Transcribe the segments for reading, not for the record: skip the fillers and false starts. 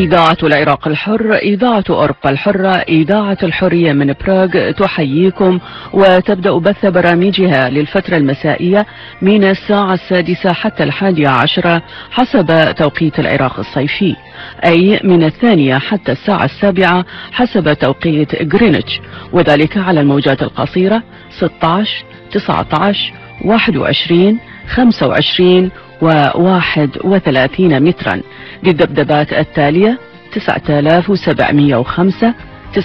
إذاعة العراق الحر، إذاعة أوروبا الحرة، إذاعة الحرية من براغ تحييكم وتبدأ بث برامجها للفترة المسائية من الساعة 6 حتى 11 حسب توقيت العراق الصيفي، أي من 2 حتى الساعة 7 حسب توقيت غرينتش، وذلك على الموجات القصيرة 16 19 21 25 و31 مترا، للذبذبات التالية 9705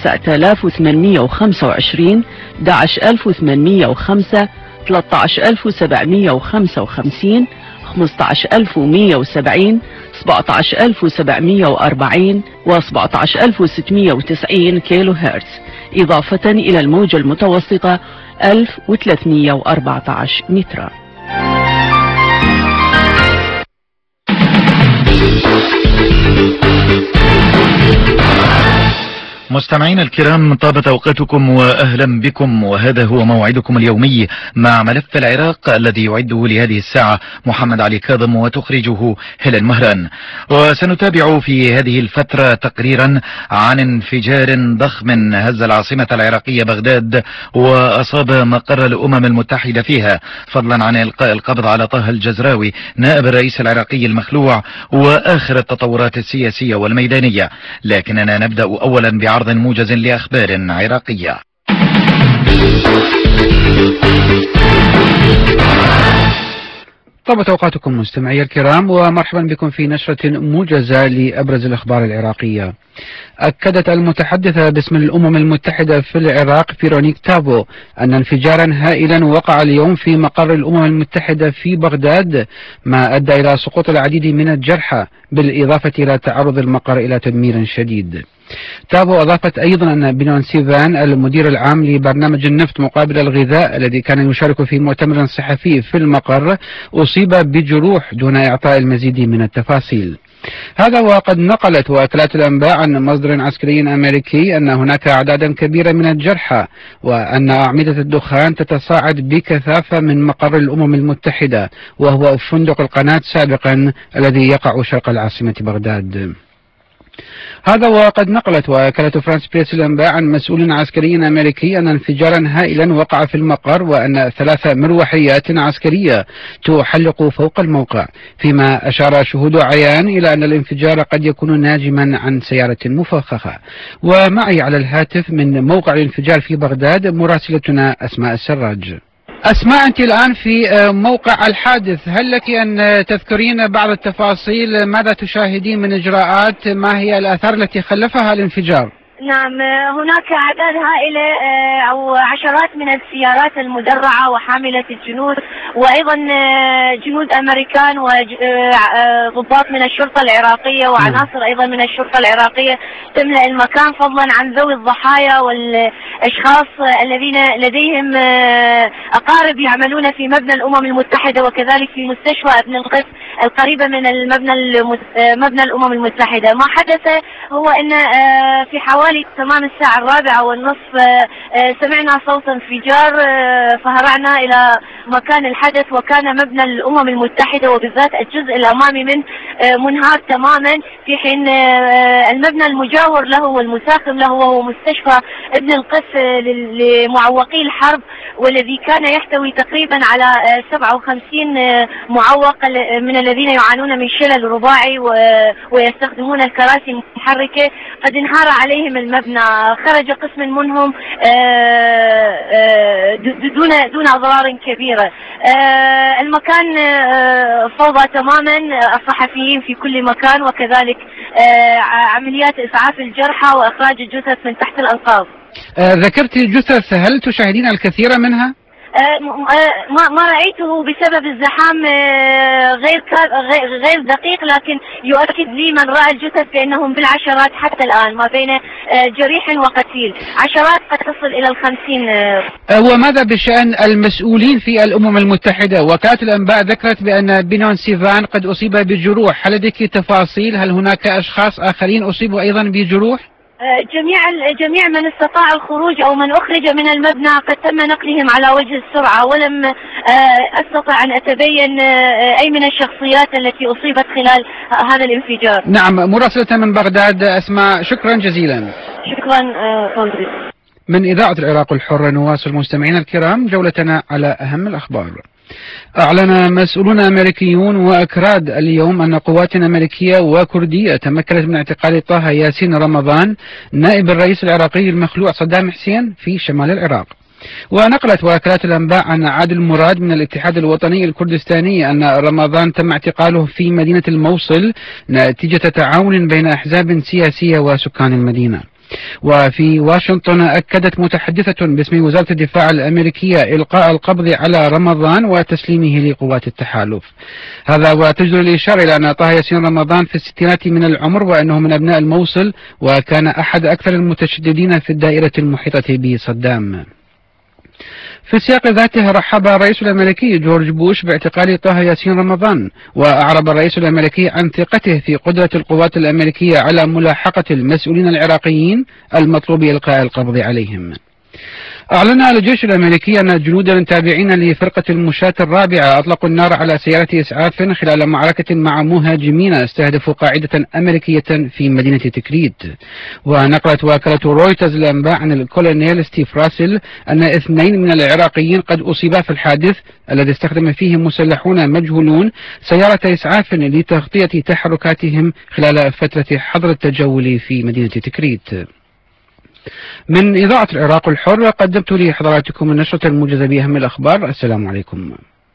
9825 11805 13755 15170 17740 و 17690 كيلو هرتز، إضافة إلى الموجة المتوسطة 1314 مترا. مستمعين الكرام، طابت اوقاتكم واهلا بكم، وهذا هو موعدكم اليومي مع ملف العراق الذي يعده لهذه الساعة محمد علي كاظم وتخرجه هيلين مهران. وسنتابع في هذه الفترة تقريرا عن انفجار ضخم هز العاصمة العراقية بغداد وأصاب مقر الأمم المتحدة فيها، فضلا عن إلقاء القبض على طه الجزراوي نائب الرئيس العراقي المخلوع وآخر التطورات السياسية والميدانية. لكننا نبدأ أولا بعرض موجز لأخبار عراقية. طابت اوقاتكم مستمعي الكرام، ومرحبا بكم في نشرة موجزة لأبرز الأخبار العراقية. أكدت المتحدثة باسم الأمم المتحدة في العراق فيرونيك تابو أن انفجارا هائلا وقع اليوم في مقر الأمم المتحدة في بغداد، ما أدى إلى سقوط العديد من الجرحى، بالإضافة إلى تعرض المقر إلى تدمير شديد. تابو أضافت أيضا أن بنون سيفان المدير العام لبرنامج النفط مقابل الغذاء الذي كان يشارك في مؤتمر صحفي في المقر أصيب بجروح دون إعطاء المزيد من التفاصيل. هذا وقد نقلت وكالات الأنباء عن مصدر عسكري أمريكي أن هناك أعدادا كبيرة من الجرحى، وأن أعمدة الدخان تتصاعد بكثافة من مقر الأمم المتحدة، وهو فندق القناة سابقا الذي يقع شرق العاصمة بغداد. هذا وقد نقلت وكالة فرانس بريس الأنباء عن مسؤول عسكري أمريكي أن انفجارا هائلا وقع في المقر، وأن 3 مروحيات عسكرية تحلق فوق الموقع، فيما أشار شهود عيان إلى أن الانفجار قد يكون ناجما عن سيارة مفخخة. ومعي على الهاتف من موقع الانفجار في بغداد مراسلتنا أسماء السراج. أسماء، أنت الآن في موقع الحادث، هل لك أن تذكرين بعض التفاصيل؟ ماذا تشاهدين من إجراءات؟ ما هي الآثار التي خلفها الانفجار؟ نعم، هناك أعداد هائلة أو عشرات من السيارات المدرعة وحاملة الجنود، وأيضا جنود أمريكان وضباط من الشرطة العراقية وعناصر أيضا من الشرطة العراقية تملأ المكان، فضلا عن ذوي الضحايا والأشخاص الذين لديهم أقارب يعملون في مبنى الأمم المتحدة، وكذلك في مستشفى ابن القس القريبة من مبنى الأمم المتحدة. ما حدث هو أن في حوالي تمام الساعة 4:15 سمعنا صوت انفجار، فهرعنا إلى مكان الحدث، وكان مبنى الأمم المتحدة وبالذات الجزء الأمامي منه منهار تماما، في حين المبنى المجاور له والمساخم له وهو مستشفى ابن القس لمعوقي الحرب، والذي كان يحتوي تقريبا على 57 معوق من الذين يعانون من شلل رباعي ويستخدمون الكراسي المتحركة. قد انهار عليهم المبنى، خرج قسم منهم دون أضرار كبيرة. المكان فوضى تماما، الصحفيين في كل مكان، وكذلك عمليات إسعاف الجرحى وإخراج الجثث من تحت الأنقاض. ذكرت الجثث، هل تشاهدين الكثير منها؟ ما رأيته بسبب الزحام غير دقيق، لكن يؤكد لي من رأى الجثث بأنهم بالعشرات حتى الآن، ما بين جريح وقتيل، عشرات قد تصل إلى 50. وماذا بشأن المسؤولين في الأمم المتحدة؟ وكالة الأنباء ذكرت بأن بنون سيفان قد أصيب بجروح، هل لديك تفاصيل؟ هل هناك أشخاص آخرين أصيبوا أيضا بجروح؟ جميع من استطاع الخروج أو من أخرج من المبنى قد تم نقلهم على وجه السرعة، ولم أستطع أن أتبين أي من الشخصيات التي أصيبت خلال هذا الانفجار. نعم، مراسلة من بغداد أسماء، شكرا جزيلا. شكرا فوزي. من إذاعة العراق الحرة نواصل مستمعينا الكرام جولتنا على أهم الأخبار. أعلن مسؤولون أمريكيون وأكراد اليوم أن قوات أمريكية وكردية تمكنت من اعتقال طه ياسين رمضان نائب الرئيس العراقي المخلوع صدام حسين في شمال العراق. ونقلت وكالات الأنباء عن عادل مراد من الاتحاد الوطني الكردستاني أن رمضان تم اعتقاله في مدينة الموصل نتيجة تعاون بين أحزاب سياسية وسكان المدينة. وفي واشنطن أكدت متحدثة باسم وزارة الدفاع الأمريكية إلقاء القبض على رمضان وتسليمه لقوات التحالف. هذا وتجدر الإشارة إلى أن طه ياسين رمضان في الستينات من العمر، وأنه من أبناء الموصل، وكان أحد أكثر المتشددين في الدائرة المحيطة بصدام. في السياق ذاته رحب الرئيس الأمريكي جورج بوش باعتقال طه ياسين رمضان، وأعرب الرئيس الأمريكي عن ثقته في قدرة القوات الأمريكية على ملاحقة المسؤولين العراقيين المطلوب إلقاء القبض عليهم. أعلن الجيش الأمريكي أن جنودا تابعين لفرقة المشاة الرابعة أطلقوا النار على سيارة إسعاف خلال معركة مع مهاجمين استهدفوا قاعدة أمريكية في مدينة تكريت. ونقلت وكالة رويترز الأنباء عن الكولونيل ستيف راسل أن 2 من العراقيين قد أصيبا في الحادث الذي استخدم فيه مسلحون مجهولون سيارة إسعاف لتغطية تحركاتهم خلال فترة حظر التجول في مدينة تكريت. من إذاعة العراق الحر قدمت لحضراتكم النشرة الموجزة بأهم الأخبار. السلام عليكم.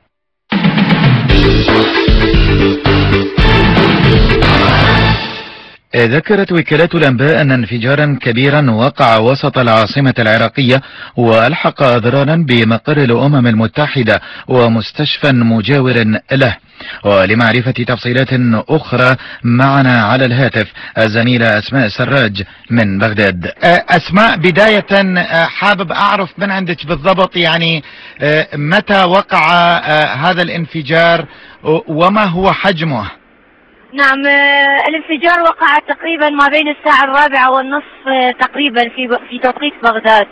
ذكرت وكالات الأنباء أن انفجارا كبيرا وقع وسط العاصمة العراقية وألحق أضرارا بمقر الأمم المتحدة ومستشفى مجاور له. ولمعرفة تفصيلات أخرى معنا على الهاتف الزميلة أسماء سراج من بغداد. أسماء، بداية حابب أعرف من عندك بالضبط يعني متى وقع هذا الانفجار وما هو حجمه؟ نعم، الانفجار وقع تقريبا ما بين الساعة 4:30 تقريبا في توقيت بغداد.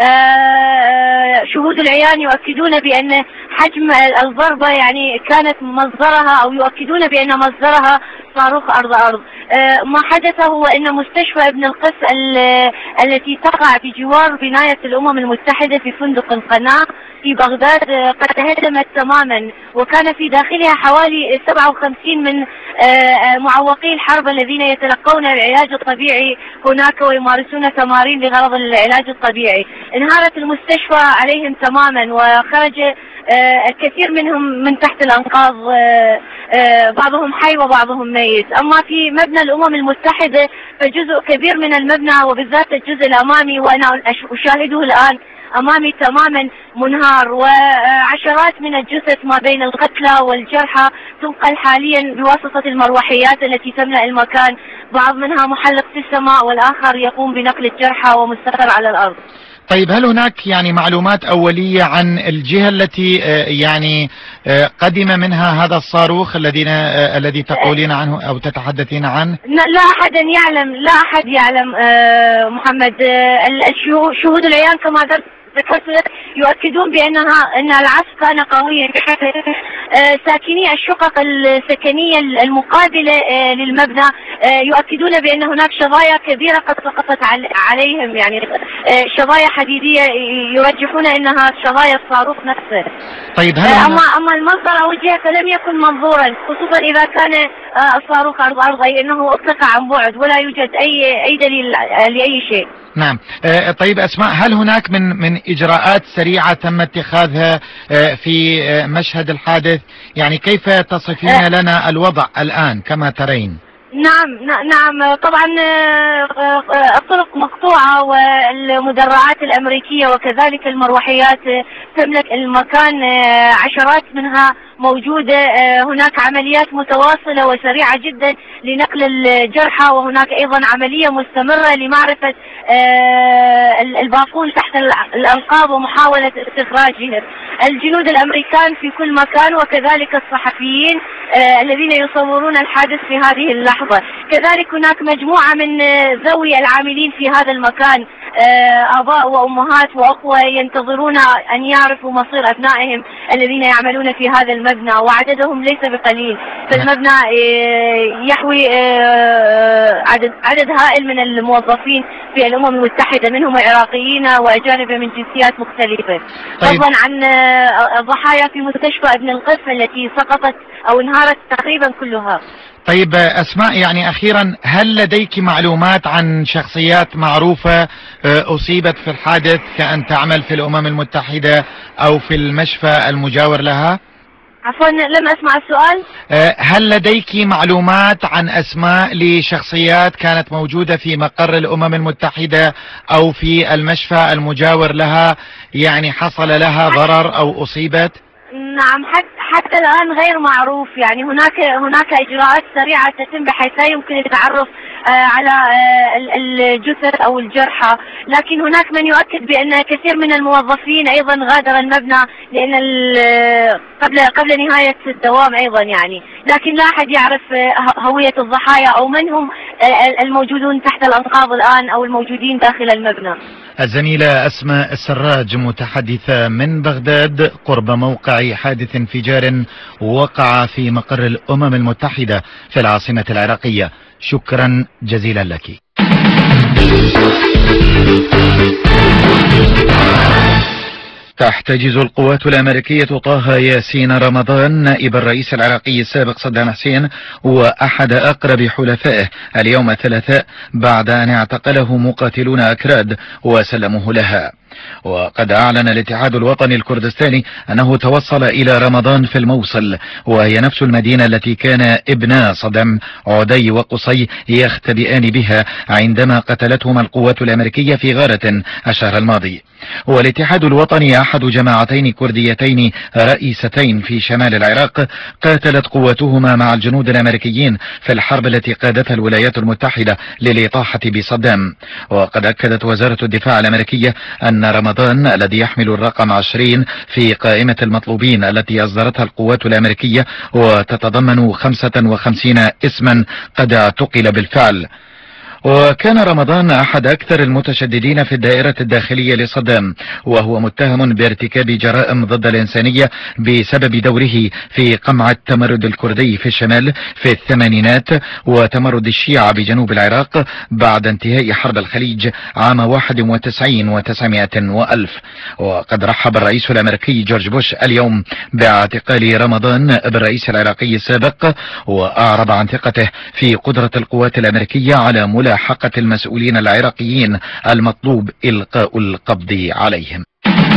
شهود العيان يؤكدون بأن حجم الضربة يعني كانت مصدرها، أو يؤكدون بأن مصدرها صاروخ أرض. ما حدث هو أن مستشفى ابن القس التي تقع بجوار بناية الأمم المتحدة في فندق القناة في بغداد قد تهدمت تماما، وكان في داخلها حوالي 57 من معوقي الحرب الذين يتلقون العلاج الطبيعي هناك ويمارسون تمارين لغرض العلاج الطبيعي. انهارت المستشفى عليهم تماما وخرج الكثير منهم من تحت الأنقاض، بعضهم حي وبعضهم ميت. أما في مبنى الأمم المتحدة فجزء كبير من المبنى وبالذات الجزء الأمامي وأنا أشاهده الآن أمامي تماما منهار، وعشرات من الجثث ما بين القتلى والجرحى تنقل حاليا بواسطة المروحيات التي تملأ المكان، بعض منها محلق في السماء والآخر يقوم بنقل الجرحى ومستقر على الأرض. طيب، هل هناك يعني معلومات أولية عن الجهة التي يعني قدم منها هذا الصاروخ الذي تقولين عنه أو تتحدثين عنه؟ لا أحد يعلم محمد. شهود العيان كما ذكرت يؤكدون أن العصف كان قويا. ساكني الشقق السكنية المقابلة للمبنى يؤكدون بأن هناك شظايا كبيرة قد سقطت عليهم، يعني شظايا حديدية يرجحون أنها شظايا الصاروخ نفسه. طيب، أما المصدر أو الجهة فلم يكن منظورا، خصوصا إذا كان الصاروخ أرض أي أنه أطلق عن بعد ولا يوجد أي دليل لأي شيء. نعم. طيب أسماء، هل هناك من إجراءات سريعة تم اتخاذها في مشهد الحادث؟ يعني كيف تصفين لنا الوضع الآن كما ترين؟ نعم طبعا الطرق مقطوعة والمدرعات الأمريكية وكذلك المروحيات تملك المكان، عشرات منها موجودة. هناك عمليات متواصلة وسريعة جدا لنقل الجرحى، وهناك أيضا عملية مستمرة لمعرفة الباقون تحت الأنقاض ومحاولة استخراجهم. الجنود الأمريكان في كل مكان، وكذلك الصحفيين الذين يصورون الحادث في هذه اللحظة. كذلك هناك مجموعة من ذوي العاملين في هذا المكان، آباء وأمهات وأخوة ينتظرون أن يعرفوا مصير أبنائهم الذين يعملون في هذا المبنى، وعددهم ليس بقليل. فالمبنى يحوي عدد هائل من الموظفين في الأمم المتحدة، منهم عراقيين وأجانب من جنسيات مختلفة، فضلا عن ضحايا في مستشفى ابن القف التي سقطت أو انهارت تقريبا كلها. طيب أسماء، يعني أخيرا، هل لديك معلومات عن شخصيات معروفة أصيبت في الحادث كأن تعمل في الأمم المتحدة أو في المشفى المجاور لها؟ عفوا، لم أسمع السؤال. هل لديك معلومات عن أسماء لشخصيات كانت موجودة في مقر الأمم المتحدة أو في المشفى المجاور لها، يعني حصل لها ضرر أو أصيبت؟ نعم، حتى الآن غير معروف. يعني هناك إجراءات سريعة تتم بحيث لا يمكن التعرف على الجثث أو الجرحى، لكن هناك من يؤكد بأن كثير من الموظفين أيضا غادر المبنى لأن قبل نهاية الدوام أيضا، يعني لكن لا أحد يعرف هوية الضحايا أو من هم الموجودون تحت الأنقاض الآن أو الموجودين داخل المبنى. الزميلة أسماء السراج، متحدثة من بغداد قرب موقع حادث انفجار وقع في مقر الأمم المتحدة في العاصمة العراقية. شكرا جزيلا لك. تحتجز القوات الأمريكية طه ياسين رمضان نائب الرئيس العراقي السابق صدام حسين وأحد أقرب حلفائه اليوم الثلاثاء بعد أن اعتقله مقاتلون أكراد وسلموه لها. وقد أعلن الاتحاد الوطني الكردستاني أنه توصل إلى رمضان في الموصل، وهي نفس المدينة التي كان ابنا صدام عدي وقصي يختبئان بها عندما قتلتهما القوات الأمريكية في غارة الشهر الماضي. والاتحاد الوطني أحد جماعتين كرديتين رئيستين في شمال العراق قاتلت قواتهما مع الجنود الأمريكيين في الحرب التي قادتها الولايات المتحدة للإطاحة بصدام. وقد أكدت وزارة الدفاع الأمريكية أن رمضان الذي يحمل الرقم 20 في قائمة المطلوبين التي أصدرتها القوات الأمريكية وتتضمن 55 اسما قد اعتقل بالفعل. وكان رمضان أحد أكثر المتشددين في الدائرة الداخلية لصدام، وهو متهم بارتكاب جرائم ضد الإنسانية بسبب دوره في قمع التمرد الكردي في الشمال في الثمانينات وتمرد الشيعة بجنوب العراق بعد انتهاء حرب الخليج عام 91 و900 وألف. وقد رحب الرئيس الأمريكي جورج بوش اليوم باعتقال رمضان بالرئيس العراقي السابق، وأعرب عن ثقته في قدرة القوات الأمريكية على ملاحقة المسؤولين العراقيين المطلوب إلقاء القبض عليهم.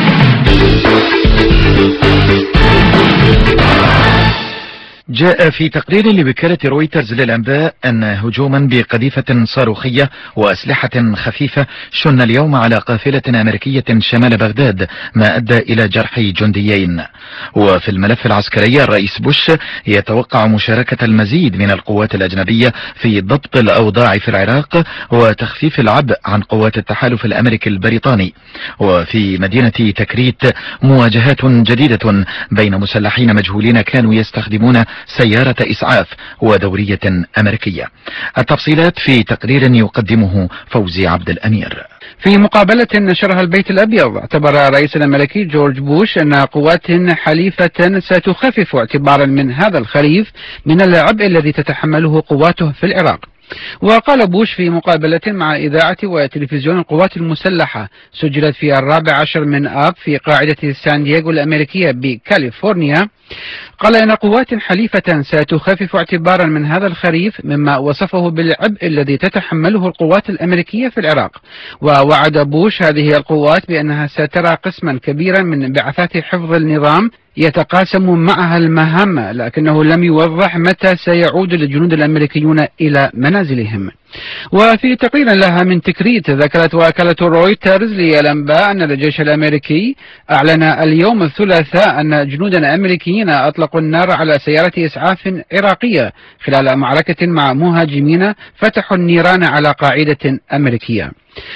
جاء في تقرير لوكالة رويترز للأنباء أن هجوما بقذيفة صاروخية وأسلحة خفيفة شن اليوم على قافلة أمريكية شمال بغداد ما أدى إلى جرح جنديين. وفي الملف العسكري الرئيس بوش يتوقع مشاركة المزيد من القوات الأجنبية في ضبط الأوضاع في العراق وتخفيف العبء عن قوات التحالف الأمريكي البريطاني. وفي مدينة تكريت مواجهات جديدة بين مسلحين مجهولين كانوا يستخدمون سيارة إسعاف ودورية أمريكية. التفصيلات في تقرير يقدمه فوزي عبد الأمير. في مقابلة نشرها البيت الأبيض، اعتبر الرئيس الأمريكي جورج بوش أن قوات حليفة ستخفف اعتبارا من هذا الخريف من العبء الذي تتحمله قواته في العراق. وقال بوش في مقابلة مع إذاعة وتلفزيون القوات المسلحة سجلت في 14 من آب في قاعدة سان دييغو الأمريكية بكاليفورنيا، قال إن قوات حليفة ستخفف اعتبارا من هذا الخريف مما وصفه بالعبء الذي تتحمله القوات الأمريكية في العراق. ووعد بوش هذه القوات بأنها سترى قسما كبيرا من بعثات حفظ النظام يتقاسم معها المهام، لكنه لم يوضح متى سيعود الجنود الأمريكيون إلى منازلهم. وفي تقرير لها من تكريت ذكرت وكالة رويترز للأنباء أن الجيش الأمريكي أعلن اليوم الثلاثاء أن جنودا أمريكيين أطلقوا النار على سيارة إسعاف عراقية خلال معركة مع مهاجمين فتحوا النيران على قاعدة أمريكية.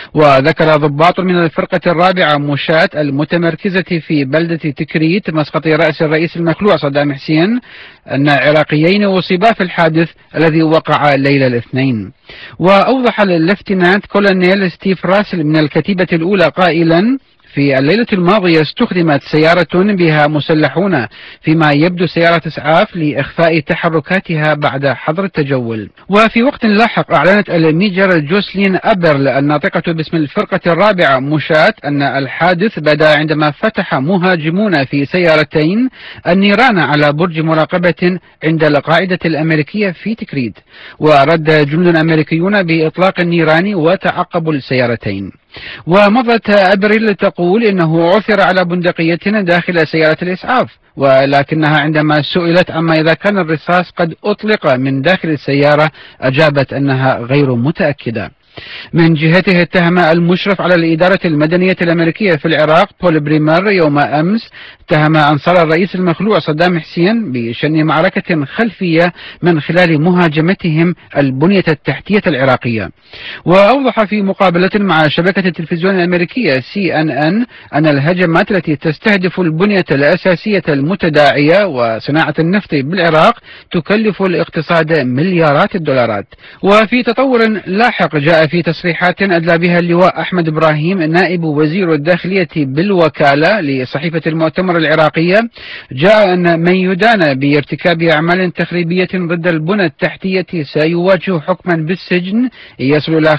وذكر ضباط من الفرقة الرابعة مشاة المتمركزة في بلدة تكريت مسقط رأس الرئيس المخلوع صدام حسين أن عراقيين أصيبا في الحادث الذي وقع ليلة الاثنين. وأوضح الليفتنانت كولونيل ستيف راسل من الكتيبة الأولى قائلا: في الليلة الماضية استخدمت سيارة بها مسلحون فيما يبدو سيارة إسعاف لإخفاء تحركاتها بعد حظر التجول. وفي وقت لاحق أعلنت الميجر جوسلين أبرل الناطقة باسم الفرقة الرابعة مشاة أن الحادث بدا عندما فتح مهاجمون في سيارتين النيران على برج مراقبة عند القاعدة الأمريكية في تكريت، ورد جنود أمريكيون بإطلاق النيران وتعقبوا السيارتين. ومضت أبريل تقول إنه عثر على بندقية داخل سيارة الإسعاف، ولكنها عندما سئلت عما إذا كان الرصاص قد أطلق من داخل السيارة أجابت أنها غير متأكدة. من جهته اتهم المشرف على الإدارة المدنية الأمريكية في العراق بول بريمر يوم أمس اتهم أنصار الرئيس المخلوع صدام حسين بشن معركة خلفية من خلال مهاجمتهم البنية التحتية العراقية. وأوضح في مقابلة مع شبكة التلفزيون الأمريكية CNN أن الهجمات التي تستهدف البنية الأساسية المتداعية وصناعة النفط بالعراق تكلف الاقتصاد مليارات الدولارات. وفي تطور لاحق جاء في تصريحات أدلى بها اللواء أحمد إبراهيم نائب وزير الداخلية بالوكالة لصحيفة المؤتمر العراقية، جاء أن من يدان بارتكاب أعمال تخريبية ضد البنى التحتية سيواجه حكما بالسجن يصل إلى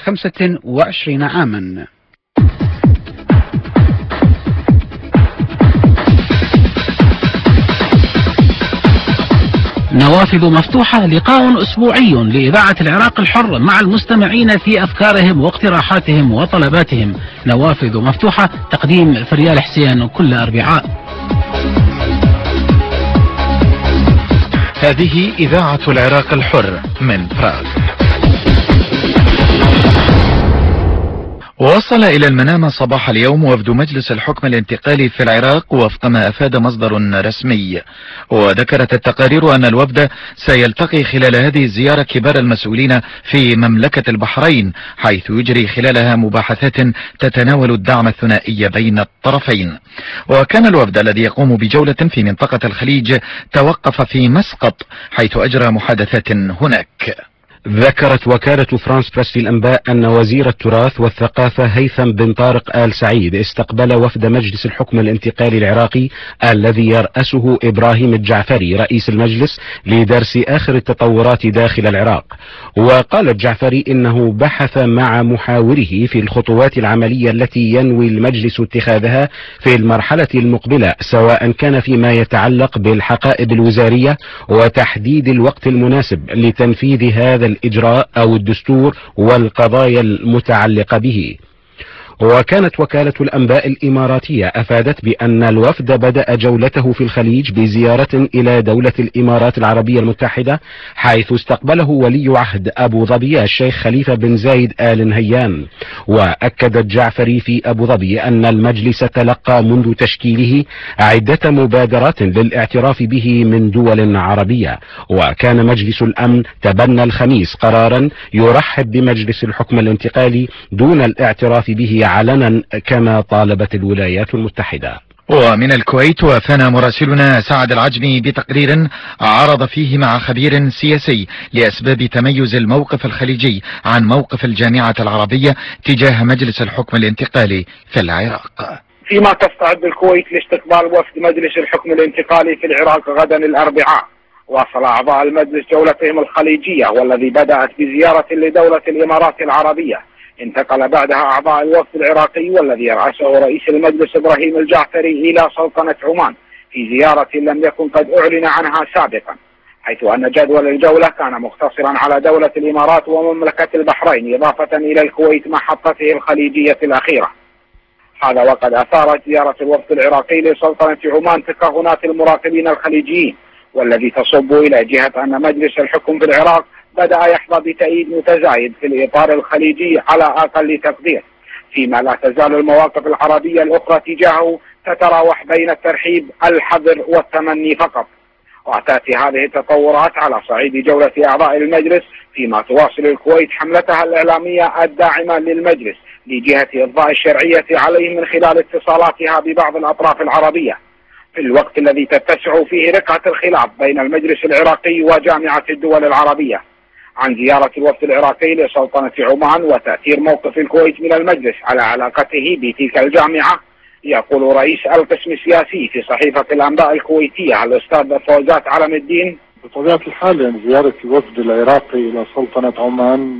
25 عاما. نوافذ مفتوحة، لقاء أسبوعي لإذاعة العراق الحر مع المستمعين في أفكارهم واقتراحاتهم وطلباتهم. نوافذ مفتوحة، تقديم فريال حسين كل أربعاء. هذه إذاعة العراق الحر من براغ. وصل إلى المنامة صباح اليوم وفد مجلس الحكم الانتقالي في العراق وفق ما أفاد مصدر رسمي. وذكرت التقارير أن الوفد سيلتقي خلال هذه الزيارة كبار المسؤولين في مملكة البحرين، حيث يجري خلالها مباحثات تتناول الدعم الثنائي بين الطرفين. وكان الوفد الذي يقوم بجولة في منطقة الخليج توقف في مسقط حيث أجرى محادثات هناك. ذكرت وكالة فرانس بريس في الأنباء أن وزير التراث والثقافة هيثم بن طارق آل سعيد استقبل وفد مجلس الحكم الانتقالي العراقي الذي يرأسه إبراهيم الجعفري رئيس المجلس لدرس آخر التطورات داخل العراق. وقال الجعفري إنه بحث مع محاوره في الخطوات العملية التي ينوي المجلس اتخاذها في المرحلة المقبلة، سواء كان فيما يتعلق بالحقائب الوزارية وتحديد الوقت المناسب لتنفيذ هذا الإجراء أو الدستور والقضايا المتعلقة به. وكانت وكالة الأنباء الإماراتية أفادت بأن الوفد بدأ جولته في الخليج بزيارة إلى دولة الإمارات العربية المتحدة، حيث استقبله ولي عهد أبو ظبي الشيخ خليفة بن زايد آل نهيان. وأكد الجعفري في أبو ظبي أن المجلس تلقى منذ تشكيله عدة مبادرات للاعتراف به من دول عربية. وكان مجلس الأمن تبنى الخميس قرارا يرحب بمجلس الحكم الانتقالي دون الاعتراف به علنا كما طالبت الولايات المتحدة. ومن الكويت وافانا مراسلنا سعد العجمي بتقرير عرض فيه مع خبير سياسي لأسباب تميز الموقف الخليجي عن موقف الجامعة العربية تجاه مجلس الحكم الانتقالي في العراق. فيما تستعد الكويت لاستقبال وفد مجلس الحكم الانتقالي في العراق غدا الأربعاء، واصل أعضاء المجلس جولتهم الخليجية والذي بدأت بزيارة لدولة الإمارات العربية. انتقل بعدها أعضاء الوفد العراقي والذي يرأسه رئيس المجلس إبراهيم الجعفري إلى سلطنة عمان في زيارة لم يكن قد أعلن عنها سابقا، حيث أن جدول الجولة كان مقتصرا على دولة الإمارات ومملكة البحرين إضافة إلى الكويت محطته الخليجية الأخيرة. هذا وقد أثارت زيارة الوفد العراقي لسلطنة عمان تكهنات المراقبين الخليجيين، والذي تصب إلى جهة أن مجلس الحكم في العراق بدأ يحظى بتأييد متزايد في الإطار الخليجي على أقل تقدير، فيما لا تزال المواقف العربية الأخرى تجاهه تتراوح بين الترحيب، الحذر والتمني فقط. وتأتي هذه التطورات على صعيد جولة أعضاء المجلس، فيما تواصل الكويت حملتها الإعلامية الداعمة للمجلس لجهة إضاء الشرعية عليه من خلال اتصالاتها ببعض الأطراف العربية، في الوقت الذي تتسع فيه رقعة الخلاف بين المجلس العراقي وجامعة الدول العربية عن زيارة الوفد العراقي لسلطنة عمان وتأثير موقف الكويت من المجلس على علاقته بتلك الجامعة. يقول رئيس القسم السياسي في صحيفة الأنباء الكويتية الأستاذ فوزات علم الدين: بطبيعة الحال يعني زيارة الوفد العراقي إلى سلطنة عمان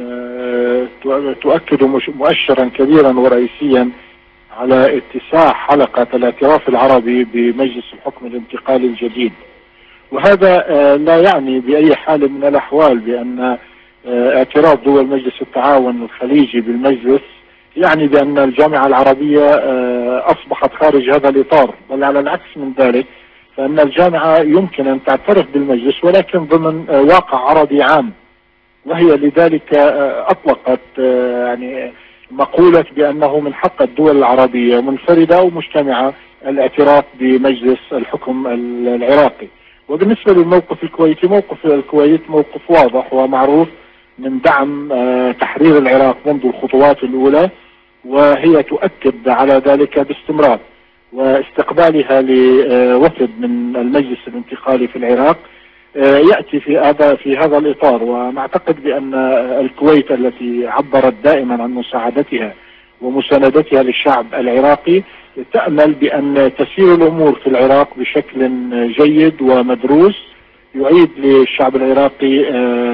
تؤكد مؤشرا كبيرا ورئيسيا على اتساع حلقة الاعتراف العربي بمجلس الحكم الانتقالي الجديد، وهذا لا يعني بأي حال من الأحوال بأن اعتراف دول مجلس التعاون الخليجي بالمجلس يعني بأن الجامعة العربية أصبحت خارج هذا الإطار، بل على العكس من ذلك، فإن الجامعة يمكن أن تعترف بالمجلس ولكن ضمن واقع عربي عام، وهي لذلك أطلقت يعني مقولة بأنه من حق الدول العربية منفردة ومجتمعة الاعتراف بمجلس الحكم العراقي. وبالنسبة للموقف الكويتي، موقف الكويت موقف واضح ومعروف من دعم تحرير العراق منذ الخطوات الأولى، وهي تؤكد على ذلك باستمرار، واستقبالها لوفد من المجلس الانتقالي في العراق يأتي في هذا الإطار. ونعتقد بأن الكويت التي عبرت دائما عن مساعدتها ومساندتها للشعب العراقي تأمل بأن تسير الأمور في العراق بشكل جيد ومدروس يعيد للشعب العراقي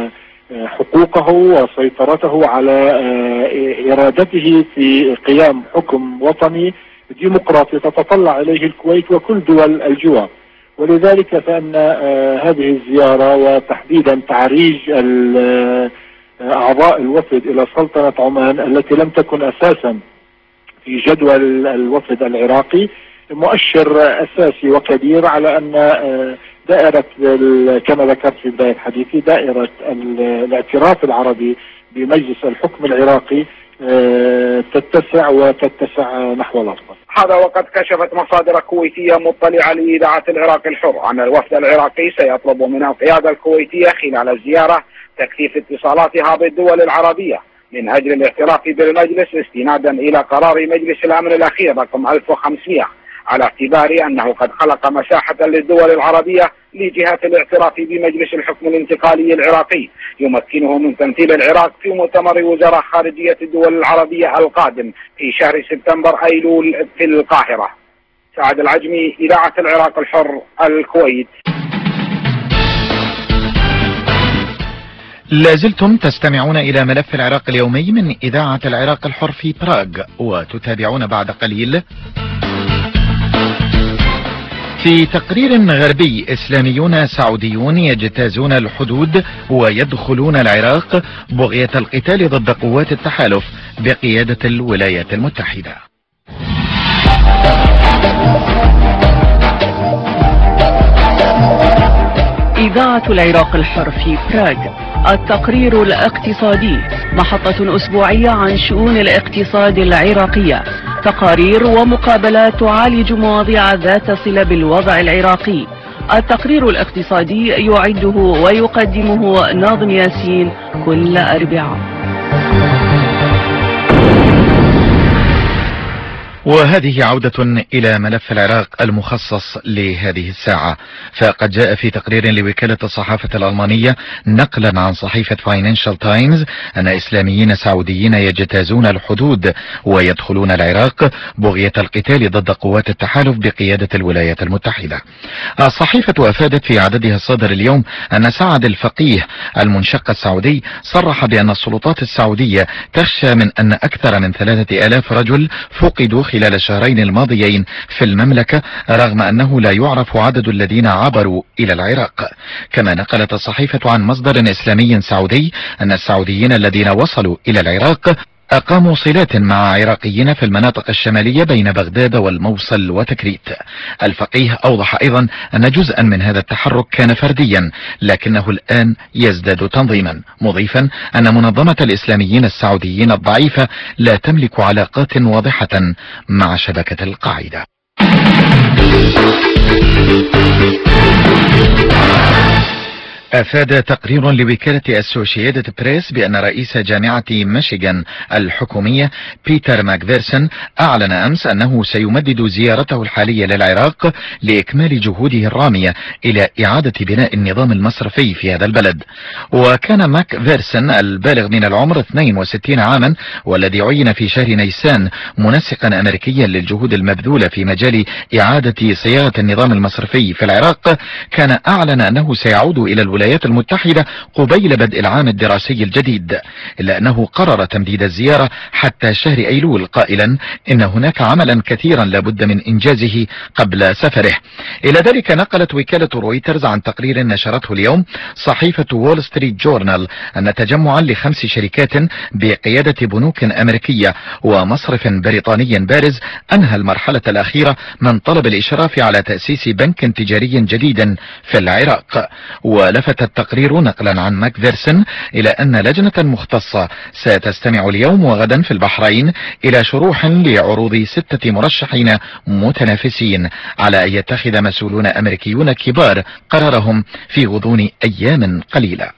حقوقه وسيطرته على إرادته في قيام حكم وطني ديمقراطي تتطلع إليه الكويت وكل دول الجوار. ولذلك فإن هذه الزيارة وتحديدا تعريج أعضاء الوفد إلى سلطنة عمان التي لم تكن أساسا في جدول الوفد العراقي مؤشر أساسي وكبير على أن دائرة كما ذكرت في بداية حديثي دائرة الاعتراف العربي بمجلس الحكم العراقي تتسع نحو الأفضل. هذا وقد كشفت مصادر كويتية مطلعة لإذاعة العراق الحر أن الوفد العراقي سيطلب من القيادة الكويتية خلال الزيارة تكثيف اتصالاتها بالدول العربية من أجل الاعتراف بالمجلس استنادا إلى قرار مجلس الأمن الأخير رقم 1500، على اعتبار أنه قد خلق مساحة للدول العربية لجهة الاعتراف بمجلس الحكم الانتقالي العراقي يمكنه من تمثيل العراق في مؤتمر وزراء خارجية الدول العربية القادم في شهر سبتمبر أيلول في القاهرة. سعد العجمي، إذاعة العراق الحر، الكويت. لازلتم تستمعون إلى ملف العراق اليومي من إذاعة العراق الحر في براغ، وتتابعون بعد قليل في تقرير غربي: إسلاميون سعوديون يجتازون الحدود ويدخلون العراق بغية القتال ضد قوات التحالف بقيادة الولايات المتحدة. إذاعة العراق الحر في براغ. التقرير الاقتصادي، محطة أسبوعية عن شؤون الاقتصاد العراقية، تقارير ومقابلات تعالج مواضيع ذات صلة بالوضع العراقي. التقرير الاقتصادي يعده ويقدمه ناظم ياسين كل أربعاء. وهذه عودة إلى ملف العراق المخصص لهذه الساعة، فقد جاء في تقرير لوكالة الصحافة الألمانية نقلا عن صحيفة فاينانشال تايمز أن إسلاميين سعوديين يجتازون الحدود ويدخلون العراق بغية القتال ضد قوات التحالف بقيادة الولايات المتحدة. الصحيفة أفادت في عددها الصادر اليوم أن سعد الفقيه المنشق السعودي صرح بأن السلطات السعودية تخشى من أن أكثر من 3000 رجل فقدوا خلال الشهرين الماضيين في المملكة، رغم أنه لا يعرف عدد الذين عبروا إلى العراق. كما نقلت الصحيفة عن مصدر إسلامي سعودي أن السعوديين الذين وصلوا إلى العراق أقاموا صلات مع عراقيين في المناطق الشمالية بين بغداد والموصل وتكريت. الفقيه أوضح أيضا أن جزءا من هذا التحرك كان فرديا لكنه الآن يزداد تنظيما، مضيفا أن منظمة الإسلاميين السعوديين الضعيفة لا تملك علاقات واضحة مع شبكة القاعدة. أفاد تقرير لوكالة أسوشيتد بريس بأن رئيس جامعة ميشيغان الحكومية بيتر ماكفيرسون أعلن أمس أنه سيمدد زيارته الحالية للعراق لإكمال جهوده الرامية إلى إعادة بناء النظام المصرفي في هذا البلد. وكان ماكفيرسون البالغ من العمر 62 عاما والذي عين في شهر نيسان منسقا أمريكيا للجهود المبذولة في مجال إعادة صياغة النظام المصرفي في العراق، كان أعلن أنه سيعود إلى الولايات المتحدة قبيل بدء العام الدراسي الجديد، إلا أنه قرر تمديد الزيارة حتى شهر أيلول قائلا إن هناك عملا كثيرا لابد من إنجازه قبل سفره. إلى ذلك نقلت وكالة رويترز عن تقرير نشرته اليوم صحيفة وول ستريت جورنال أن تجمعا ل5 شركات بقيادة بنوك أمريكية ومصرف بريطاني بارز أنهى المرحلة الأخيرة من طلب الإشراف على تأسيس بنك تجاري جديد في العراق. ولفت التقرير نقلا عن ماكفيرسون إلى أن لجنة مختصة ستستمع اليوم وغدا في البحرين إلى شروح لعروض 6 مرشحين متنافسين، على أن يتخذ مسؤولون أمريكيون كبار قرارهم في غضون أيام قليلة.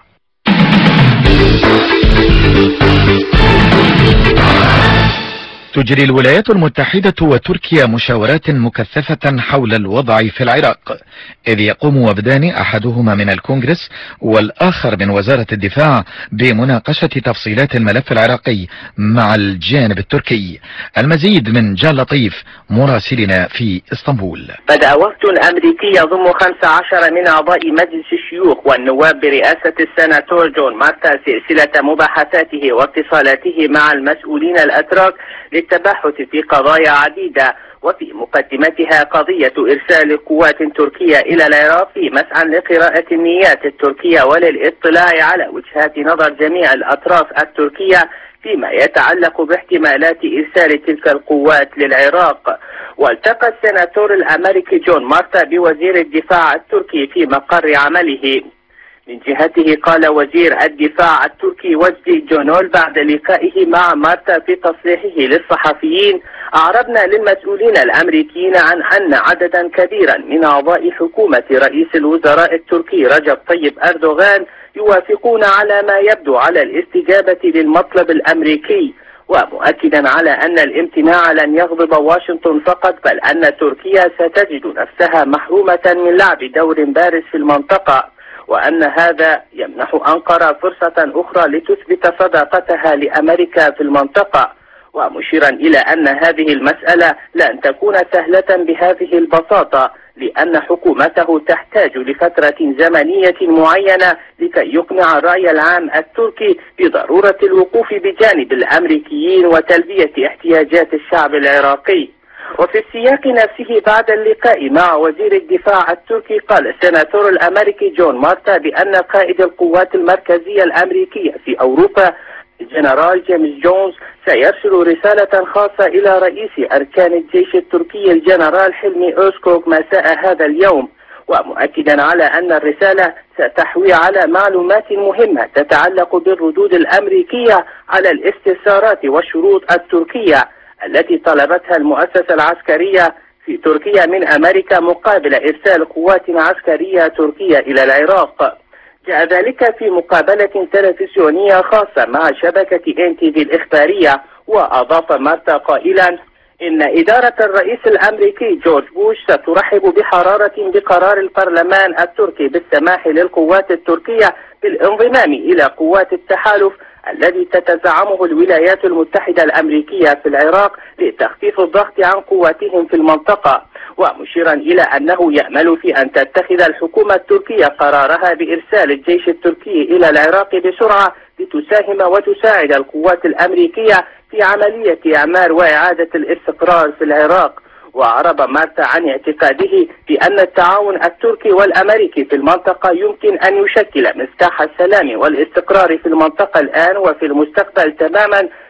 تجري الولايات المتحدة وتركيا مشاورات مكثفة حول الوضع في العراق، إذ يقوم وفدان أحدهما من الكونغرس والآخر من وزارة الدفاع بمناقشة تفصيلات الملف العراقي مع الجانب التركي. المزيد من جان لطيف مراسلنا في اسطنبول. بدأ وفد أمريكي يضم 15 من أعضاء مجلس الشيوخ والنواب برئاسة السناتور جون مارتا سلسلة مباحثاته واتصالاته مع المسؤولين الأتراك للتباحث في قضايا عديدة، وفي مقدمتها قضية إرسال قوات تركية إلى العراق في مسعى لقراءة النيات التركية وللاطلاع على وجهات نظر جميع الأطراف التركية فيما يتعلق باحتمالات إرسال تلك القوات للعراق. والتقى السناتور الأمريكي جون مارتا بوزير الدفاع التركي في مقر عمله. من جهته قال وزير الدفاع التركي وجدي جونول بعد لقائه مع مارتا في تصريحه للصحفيين: أعربنا للمسؤولين الأمريكيين عن أن عددا كبيرا من أعضاء حكومة رئيس الوزراء التركي رجب طيب أردوغان يوافقون على ما يبدو على الاستجابة للمطلب الأمريكي، ومؤكدا على أن الامتناع لن يغضب واشنطن فقط، بل أن تركيا ستجد نفسها محرومة من لعب دور بارز في المنطقة، وأن هذا يمنح أنقرة فرصة أخرى لتثبت صداقتها لأمريكا في المنطقة، ومشيرا إلى أن هذه المسألة لن تكون سهلة بهذه البساطة، لأن حكومته تحتاج لفترة زمنية معينة لكي يقنع الرأي العام التركي بضرورة الوقوف بجانب الأمريكيين وتلبية احتياجات الشعب العراقي. وفي السياق نفسه بعد اللقاء مع وزير الدفاع التركي قال السناتور الأمريكي جون مارتا بأن قائد القوات المركزية الأمريكية في أوروبا الجنرال جيمس جونز سيرسل رسالة خاصة إلى رئيس أركان الجيش التركي الجنرال حلمي أوزكوك مساء هذا اليوم، ومؤكدا على أن الرسالة ستحوي على معلومات مهمة تتعلق بالردود الأمريكية على الاستفسارات والشروط التركية التي طلبتها المؤسسة العسكرية في تركيا من أمريكا مقابل إرسال قوات عسكرية تركية إلى العراق. جاء ذلك في مقابلة تلفزيونية خاصة مع شبكة NTV الإخبارية. وأضاف مارتا قائلا إن إدارة الرئيس الأمريكي جورج بوش سترحب بحرارة بقرار البرلمان التركي بالسماح للقوات التركية بالانضمام إلى قوات التحالف الذي تتزعمه الولايات المتحدة الأمريكية في العراق لتخفيف الضغط عن قواتهم في المنطقة، ومشيرا إلى أنه يأمل في أن تتخذ الحكومة التركية قرارها بإرسال الجيش التركي إلى العراق بسرعة لتساهم وتساعد القوات الأمريكية في عملية إعمار وإعادة الاستقرار في العراق. وأعرب مارتا عن اعتقاده بأن التعاون التركي والأمريكي في المنطقة يمكن أن يشكل مفتاح السلام والاستقرار في المنطقة الآن وفي المستقبل تماما،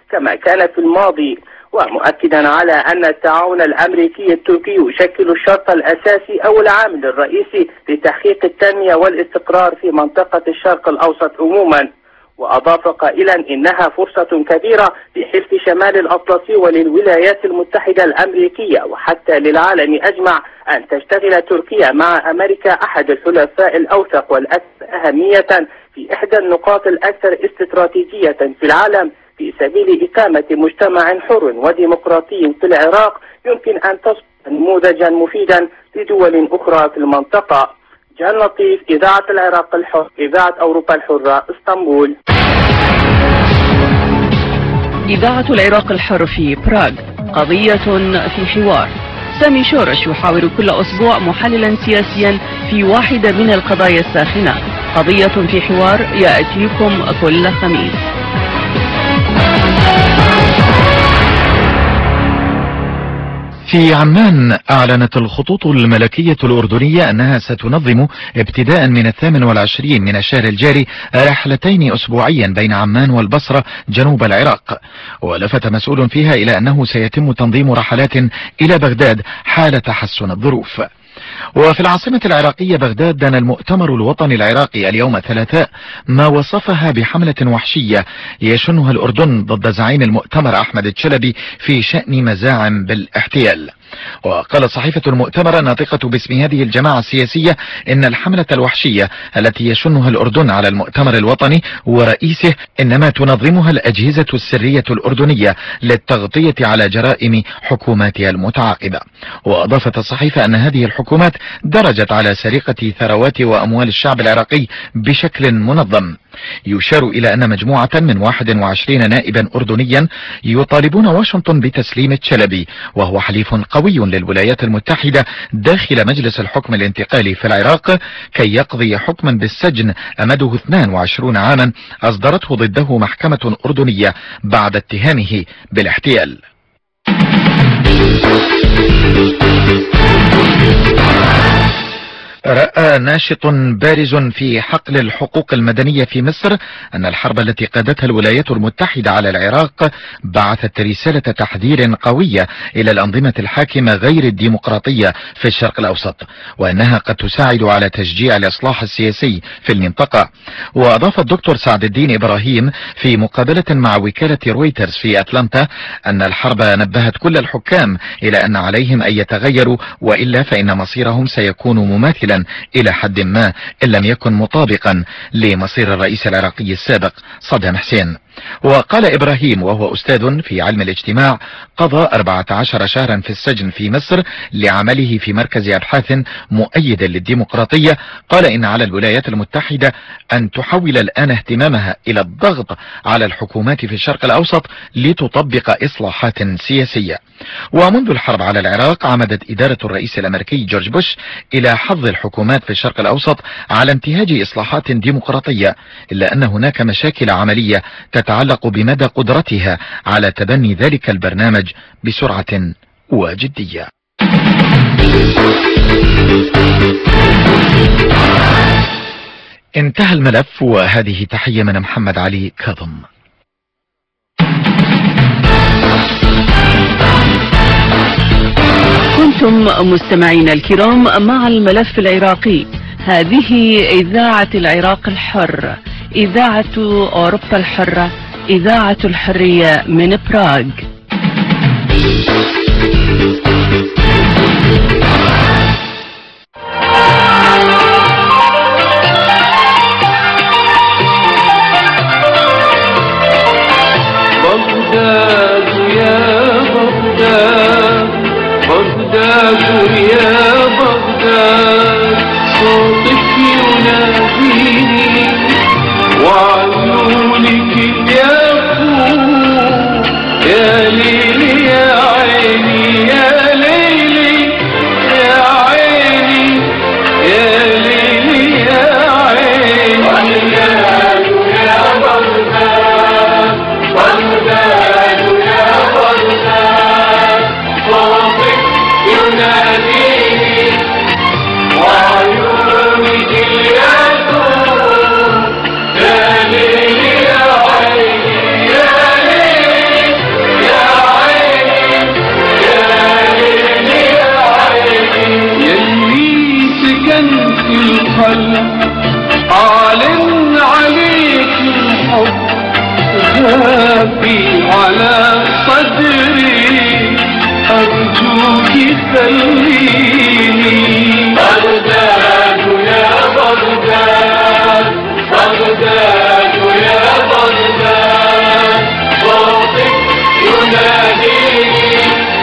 كما كان في الماضي، ومؤكدا على أن التعاون الأمريكي التركي يشكل الشرط الأساسي أو العامل الرئيسي لتحقيق التنمية والاستقرار في منطقة الشرق الأوسط عموما. وأضاف قائلا إنها فرصة كبيرة لحلف شمال الأطلسي وللولايات المتحدة الأمريكية وحتى للعالم أجمع أن تشتغل تركيا مع أمريكا أحد الحلفاء الأوثق والأكثر أهمية في إحدى النقاط الأكثر استراتيجية في العالم في سبيل إقامة مجتمع حر وديمقراطي في العراق يمكن أن تصبح نموذجا مفيدا لدول أخرى في المنطقة. جان لطيف، إذاعة العراق الحر، إذاعة أوروبا الحرة، اسطنبول. إذاعة العراق الحر في براغ، قضية في حوار. سامي شورش يحاور كل أسبوع محللا سياسيا في واحدة من القضايا الساخنة. قضية في حوار يأتيكم كل خميس. في عمان أعلنت الخطوط الملكية الأردنية أنها ستنظم ابتداء من 28 من الشهر الجاري رحلتين أسبوعيا بين عمان والبصرة جنوب العراق. ولفت مسؤول فيها إلى أنه سيتم تنظيم رحلات إلى بغداد حال تحسن الظروف. وفي العاصمة العراقية بغداد دان المؤتمر الوطني العراقي اليوم الثلاثاء ما وصفها بحملة وحشية يشنها الأردن ضد زعيم المؤتمر أحمد الشلبي في شأن مزاعم بالاحتيال. وقالت صحيفة المؤتمر الناطقة باسم هذه الجماعة السياسية إن الحملة الوحشية التي يشنها الأردن على المؤتمر الوطني ورئيسه إنما تنظمها الأجهزة السرية الأردنية للتغطية على جرائم حكوماتها المتعاقبة. وأضافت الصحيفة أن هذه الحكومات درجت على سرقة ثروات وأموال الشعب العراقي بشكل منظم. يشار إلى أن مجموعة من 21 نائبا أردنيا يطالبون واشنطن بتسليم الشلبي، وهو حليف قوي للولايات المتحدة داخل مجلس الحكم الانتقالي في العراق، كي يقضي حكما بالسجن أمده 22 عاما أصدرته ضده محكمة أردنية بعد اتهامه بالاحتيال. رأى ناشط بارز في حقل الحقوق المدنية في مصر أن الحرب التي قادتها الولايات المتحدة على العراق بعثت رسالة تحذير قوية إلى الأنظمة الحاكمة غير الديمقراطية في الشرق الأوسط، وأنها قد تساعد على تشجيع الإصلاح السياسي في المنطقة. وأضاف الدكتور سعد الدين إبراهيم في مقابلة مع وكالة رويترز في أتلانتا أن الحرب نبهت كل الحكام إلى أن عليهم أن يتغيروا، وإلا فإن مصيرهم سيكون مماثلا إلى حد ما إن لم يكن مطابقا لمصير الرئيس العراقي السابق صدام حسين. وقال إبراهيم وهو أستاذ في علم الاجتماع قضى 14 شهرا في السجن في مصر لعمله في مركز أبحاث مؤيد للديمقراطية، قال إن على الولايات المتحدة أن تحول الآن اهتمامها إلى الضغط على الحكومات في الشرق الأوسط لتطبق إصلاحات سياسية. ومنذ الحرب على العراق عمدت إدارة الرئيس الأمريكي جورج بوش إلى حظ الحكومات في الشرق الأوسط على انتهاج إصلاحات ديمقراطية، إلا أن هناك مشاكل عملية تتعلق بمدى قدرتها على تبني ذلك البرنامج بسرعة وجدية. انتهى الملف، وهذه تحية من محمد علي كاظم. كنتم مستمعين الكرام مع الملف العراقي. هذه إذاعة العراق الحر، إذاعة أوروبا الحرة، إذاعة الحرية من براغ. بغداد يا بغداد، بغداد يا بغداد، صوتك يناديني وعيونك يبكون، يا ليلي يا عيني يا ليلي يا عيني يا ليلي يا عيني. بغداد يا بغداد، بغداد يا بغداد، صوتك يناديني وعيونك يبكون، يا ليلي يا عيني يا ليلي أرجوك سليني. بغداد يا بغداد، بغداد يا بغداد، صوتك يناديني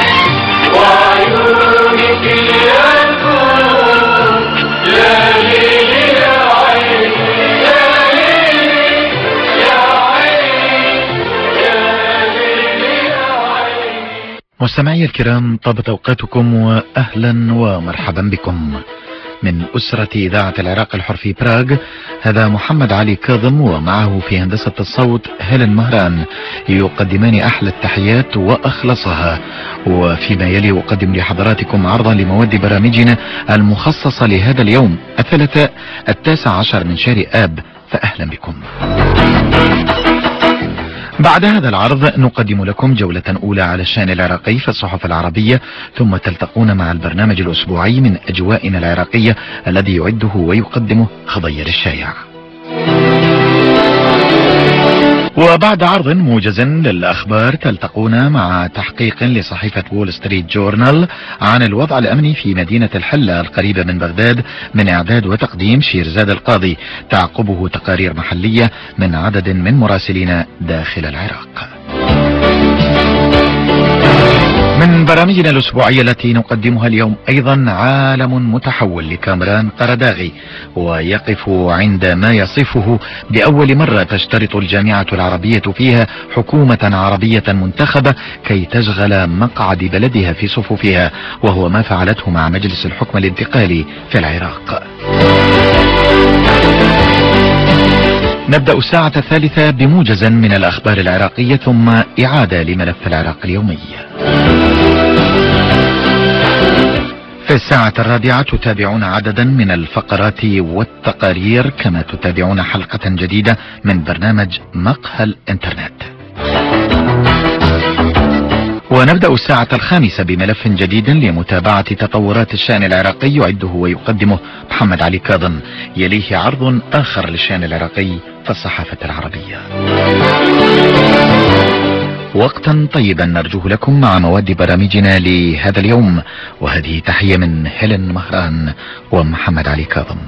وعيونك اليتيم. يا ليلي يا عيني، يا ليلي يا عيني، يا ليلي يا عيني. مستمعي الكرام، طابت أوقاتكم وأهلا ومرحبا بكم. من أسرة إذاعة العراق الحر في براغ، هذا محمد علي كاظم، ومعه في هندسة الصوت هيلين مهران، يقدمان أحلى التحيات وأخلصها. وفيما يلي أقدم لحضراتكم عرضا لمواد برامجنا المخصصة لهذا اليوم الثلاثاء 19 من شهر آب، فأهلا بكم. بعد هذا العرض نقدم لكم جولة أولى على الشأن العراقي في الصحف العربية، ثم تلتقون مع البرنامج الأسبوعي من أجوائنا العراقية الذي يعده ويقدمه خضير الشايع. وبعد عرض موجز للأخبار تلتقون مع تحقيق لصحيفة وول ستريت جورنال عن الوضع الأمني في مدينة الحلة القريبة من بغداد من إعداد وتقديم شيرزاد القاضي، تعقبه تقارير محلية من عدد من مراسلين داخل العراق. من برامجنا الأسبوعية التي نقدمها اليوم أيضا عالم متحول لكامران قرداغي، ويقف عند ما يصفه بأول مرة تشترط الجامعة العربية فيها حكومة عربية منتخبة كي تشغل مقعد بلدها في صفوفها، وهو ما فعلته مع مجلس الحكم الانتقالي في العراق. نبدأ الساعة الثالثة بموجز من الأخبار العراقية، ثم إعادة لملف العراق اليومي. في الساعة الرابعة تتابعون عددا من الفقرات والتقارير، كما تتابعون حلقة جديدة من برنامج مقهى الإنترنت. ونبدأ الساعة الخامسة بملف جديد لمتابعة تطورات الشأن العراقي، يعده ويقدمه محمد علي كاظم. يليه عرض آخر للشأن العراقي في الصحافة العربية. وقتا طيبا نرجوه لكم مع مواد برامجنا لهذا اليوم، وهذه تحية من هيلين مهران ومحمد علي كاظم.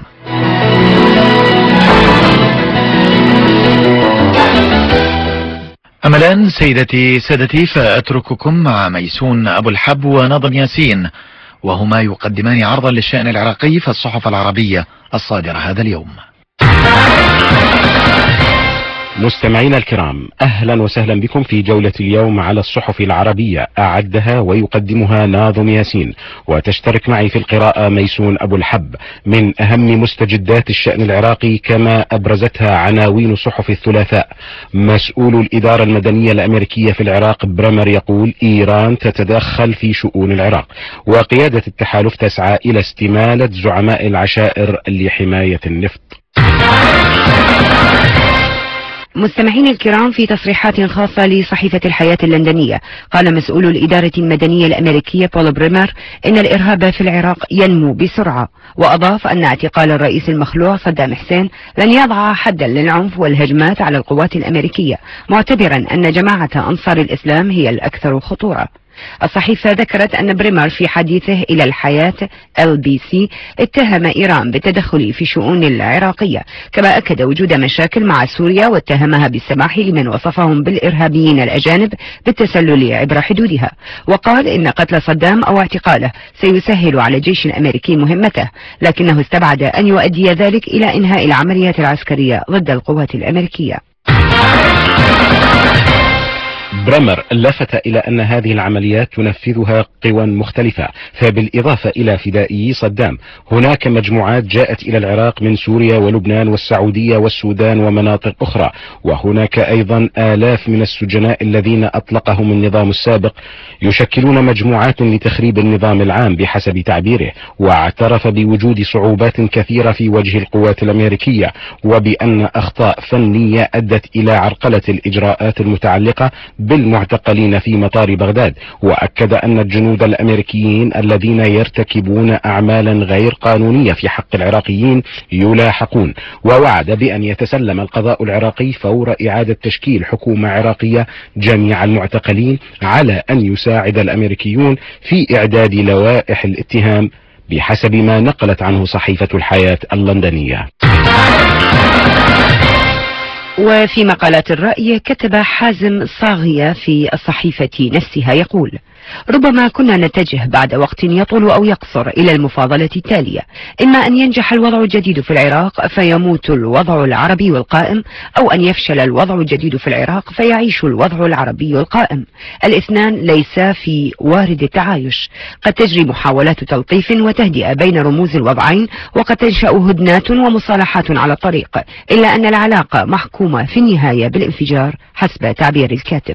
أما الآن سيدتي سادتي فأترككم مع ميسون أبو الحب وناظم ياسين، وهما يقدمان عرضا للشأن العراقي في الصحف العربية الصادرة هذا اليوم. مستمعينا الكرام، أهلا وسهلا بكم في جولة اليوم على الصحف العربية، أعدها ويقدمها ناظم ياسين، وتشترك معي في القراءة ميسون أبو الحب. من أهم مستجدات الشأن العراقي كما أبرزتها عناوين صحف الثلاثاء: مسؤول الإدارة المدنية الأمريكية في العراق بريمر يقول إيران تتدخل في شؤون العراق، وقيادة التحالف تسعى إلى استمالة زعماء العشائر لحماية النفط. مستمعين الكرام، في تصريحات خاصة لصحيفة الحياة اللندنية، قال مسؤول الإدارة المدنية الأمريكية بول بريمر إن الإرهاب في العراق ينمو بسرعة، وأضاف أن اعتقال الرئيس المخلوع صدام حسين لن يضع حدا للعنف والهجمات على القوات الأمريكية، معتبرا أن جماعة أنصار الإسلام هي الأكثر خطورة. الصحيفة ذكرت أن بريمر في حديثه إلى الحياة LBC اتهم إيران بالتدخل في شؤون العراقية، كما أكد وجود مشاكل مع سوريا واتهمها بالسماح لمن وصفهم بالإرهابيين الأجانب بالتسلل عبر حدودها، وقال إن قتل صدام أو اعتقاله سيسهل على الجيش الأمريكي مهمته، لكنه استبعد أن يؤدي ذلك إلى إنهاء العمليات العسكرية ضد القوات الأمريكية. بريمر لفت إلى أن هذه العمليات تنفذها قوى مختلفة، فبالإضافة إلى فدائي صدام هناك مجموعات جاءت إلى العراق من سوريا ولبنان والسعودية والسودان ومناطق أخرى، وهناك أيضا آلاف من السجناء الذين أطلقهم النظام السابق يشكلون مجموعات لتخريب النظام العام بحسب تعبيره، واعترف بوجود صعوبات كثيرة في وجه القوات الأمريكية، وبأن أخطاء فنية أدت إلى عرقلة الإجراءات المتعلقة للمعتقلين في مطار بغداد، وأكد أن الجنود الأمريكيين الذين يرتكبون أعمالا غير قانونية في حق العراقيين يلاحقون، ووعد بأن يتسلم القضاء العراقي فور إعادة تشكيل حكومة عراقية جميع المعتقلين، على أن يساعد الأمريكيون في إعداد لوائح الاتهام بحسب ما نقلت عنه صحيفة الحياة اللندنية. وفي مقالات الرأي كتب حازم صاغية في الصحيفة نفسها يقول: ربما كنا نتجه بعد وقت يطول أو يقصر إلى المفاضلة التالية: إما أن ينجح الوضع الجديد في العراق فيموت الوضع العربي القائم، أو أن يفشل الوضع الجديد في العراق فيعيش الوضع العربي القائم. الاثنان ليسا في وارد التعايش. قد تجري محاولات تلطيف وتهدئة بين رموز الوضعين، وقد تنشأ هدنات ومصالحات على الطريق، إلا أن العلاقة محكومة في النهاية بالانفجار حسب تعبير الكاتب.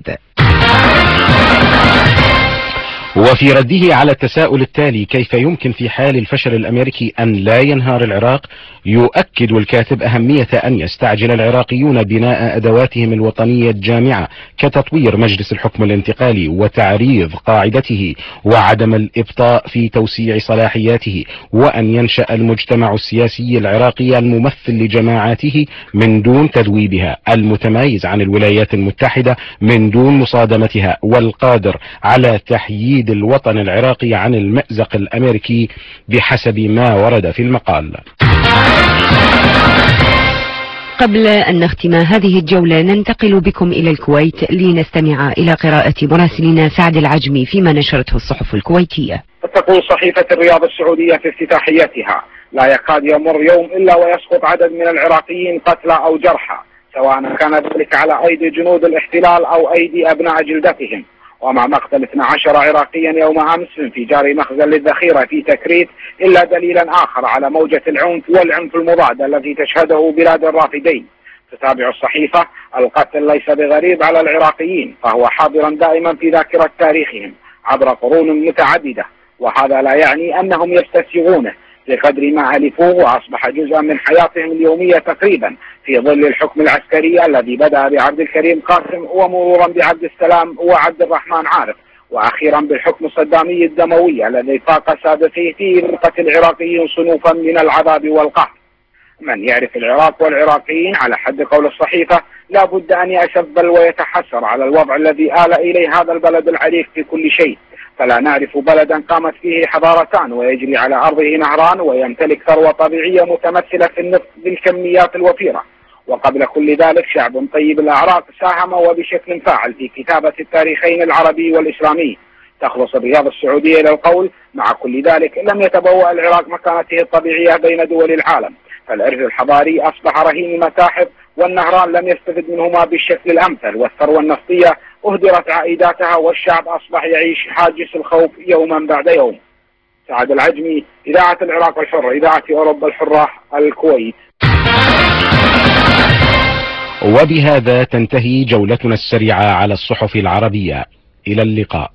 وفي رده على التساؤل التالي: كيف يمكن في حال الفشل الأمريكي أن لا ينهار العراق؟ يؤكد الكاتب أهمية أن يستعجل العراقيون بناء أدواتهم الوطنية الجامعة كتطوير مجلس الحكم الانتقالي وتعريض قاعدته وعدم الإبطاء في توسيع صلاحياته، وأن ينشأ المجتمع السياسي العراقي الممثل لجماعاته من دون تذويبها، المتميز عن الولايات المتحدة من دون مصادمتها، والقادر على تحييد الوطن العراقي عن المأزق الأمريكي بحسب ما ورد في المقال. قبل أن نختم هذه الجولة ننتقل بكم إلى الكويت لنستمع إلى قراءة مراسلنا سعد العجمي فيما نشرته الصحف الكويتية. تقول صحيفة الرياض السعودية في افتتاحيتها: لا يكاد يمر يوم إلا ويسقط عدد من العراقيين قتلى أو جرحى، سواء كان ذلك على أيدي جنود الاحتلال أو أيدي أبناء جلدتهم. ومع مقتل 12 عراقيا يوم أمس في انفجار مخزن للذخيرة في تكريت إلا دليلا آخر على موجة العنف والعنف المضاد الذي تشهده بلاد الرافدين. تتابع الصحيفة: القتل ليس بغريب على العراقيين، فهو حاضرا دائما في ذاكرة تاريخهم عبر قرون متعددة، وهذا لا يعني أنهم يستسيغونه بقدر ما ألفوه وأصبح جزءا من حياتهم اليومية تقريبا، في ظل الحكم العسكري الذي بدأ بعبد الكريم قاسم ومرورا بعبد السلام وعبد الرحمن عارف، وأخيرا بالحكم الصدامي الدموي الذي فاق سابقيه في قتل العراقيين صنوفا من العذاب والقهر. من يعرف العراق والعراقيين على حد قول الصحيفة لا بد أن يأسف بل ويتحسر على الوضع الذي آل إليه هذا البلد العريق في كل شيء. فلا نعرف بلدا قامت فيه حضارتان ويجري على أرضه نهران ويمتلك ثروة طبيعية متمثلة في النفط بالكميات الوفيرة. وقبل كل ذلك شعب طيب الأعراق ساهم وبشكل فاعل في كتابة التاريخين العربي والإسلامي. تخلص الرياض السعودية إلى القول: مع كل ذلك لم يتبوأ العراق مكانته الطبيعية بين دول العالم، فالإرث الحضاري أصبح رهين المتاحف، والنهران لم يستفد منهما بالشكل الأمثل، والثروة النفطية أهدرت عائداتها، والشعب أصبح يعيش حاجس الخوف يوما بعد يوم. سعد العجمي، إذاعة العراق الحرة، إذاعة أوروبا الحرة، الكويت. وبهذا تنتهي جولتنا السريعة على الصحف العربية. إلى اللقاء.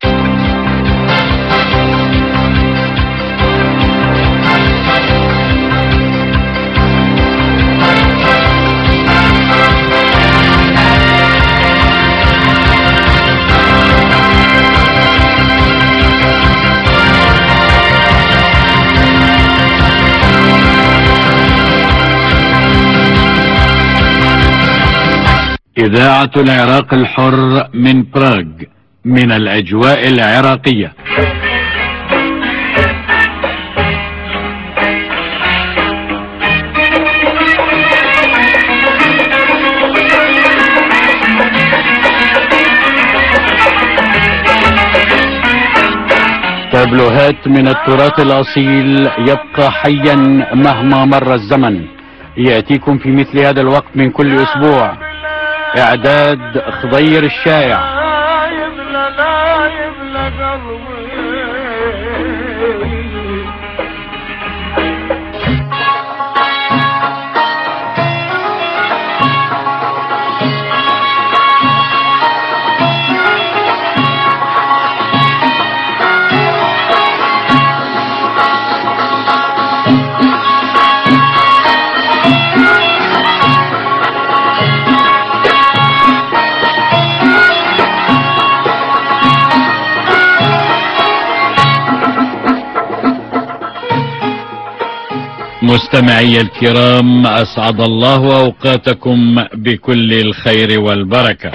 إذاعة العراق الحر من براغ، من الأجواء العراقية. تابلوهات من التراث الأصيل يبقى حيا مهما مر الزمن، يأتيكم في مثل هذا الوقت من كل أسبوع. إعداد خضير الشايع. مستمعي الكرام، أسعد الله أوقاتكم بكل الخير والبركة.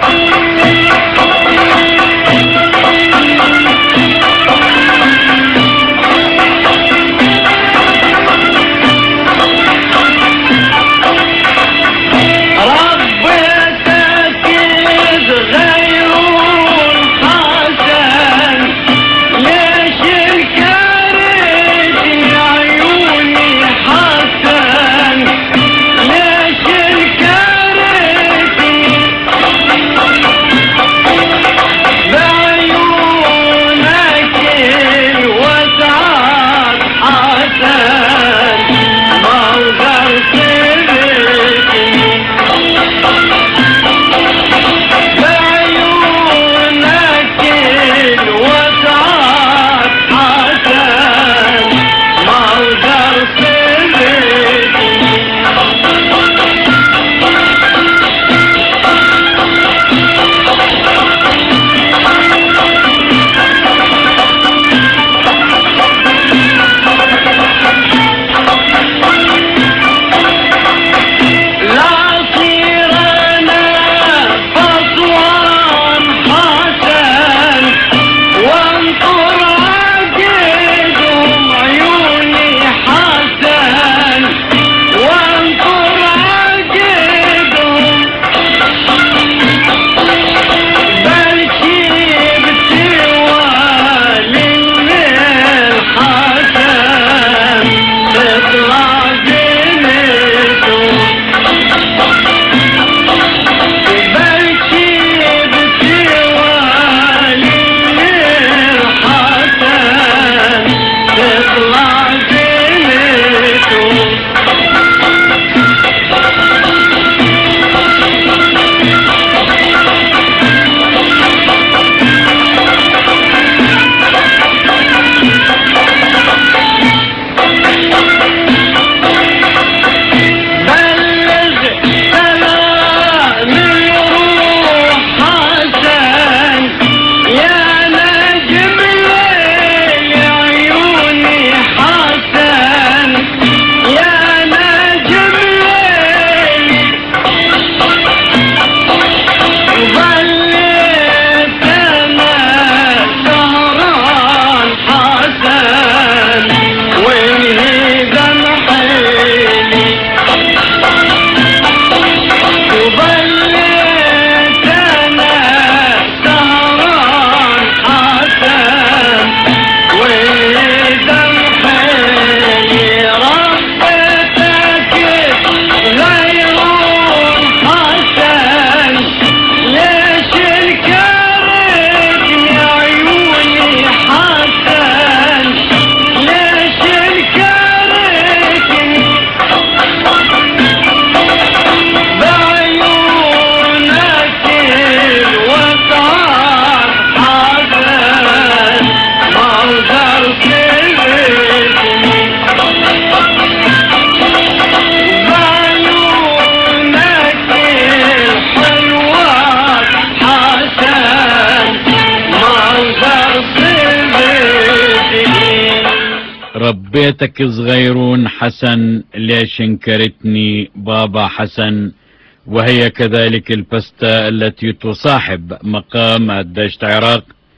ربيتك صغيرون حسن، ليش انكرتني بابا حسن؟ وهي كذلك البستة التي تصاحب مقام الدشت عراق.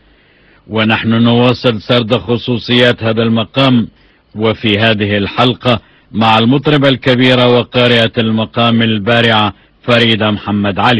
ونحن نواصل سرد خصوصيات هذا المقام، وفي هذه الحلقة مع المطربة الكبيرة وقارئة المقام البارعة فريدة محمد علي.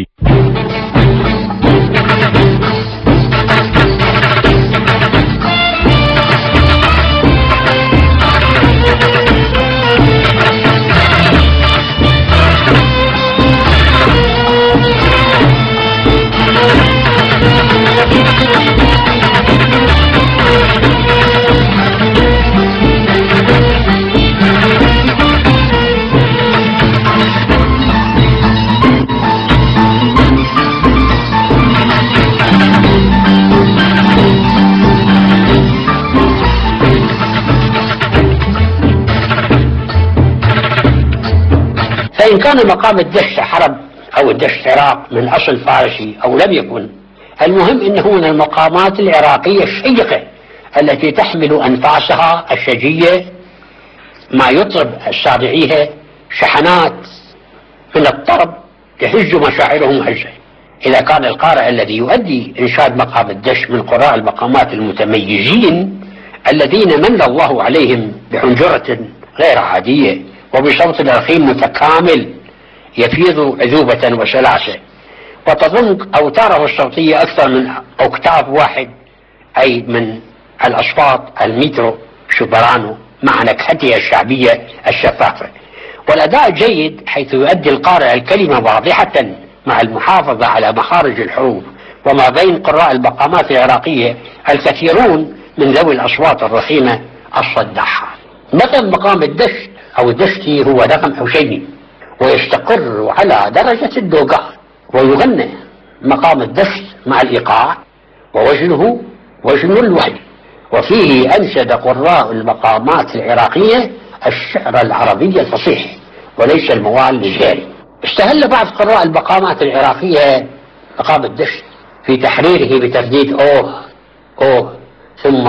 فإن كان مقام الدشت حرب أو الدشت عراق من أصل فارسي أو لم يكن، المهم أنه من المقامات العراقية الشيقة التي تحمل أنفاسها الشجية ما يطرب السامعيه شحنات من الطرب تهز مشاعرهم هزة. إذا كان القارئ الذي يؤدي إنشاد مقام الدش من قراء المقامات المتميزين الذين من الله عليهم بحنجرة غير عادية وبصوت رخيم متكامل يفيض عذوبة وسلاسة، وتضم أوتاره الصوتية أكثر من أوكتاف واحد، أي من الأصوات الميترو سوبرانو، مع نكهتها الشعبية الشفافة. والأداء جيد حيث يؤدي القارئ الكلمة واضحة مع المحافظة على مخارج الحروف. وما بين قراء المقامات العراقية الكثيرون من ذوي الأصوات الرخيمة الصداحة. نغم مقام الدشت أو الدشتي هو نغم حسيني ويستقر على درجة الدوغا، ويغنى مقام الدشت مع الإيقاع ووزنه وزن الوحي. وفيه أنشد قراء المقامات العراقية الشعر العربي الفصيح وليس الموال الجاري. استهل بعض قراء المقامات العراقية مقام الدشت في تحريره بترديد أوه أوه ثم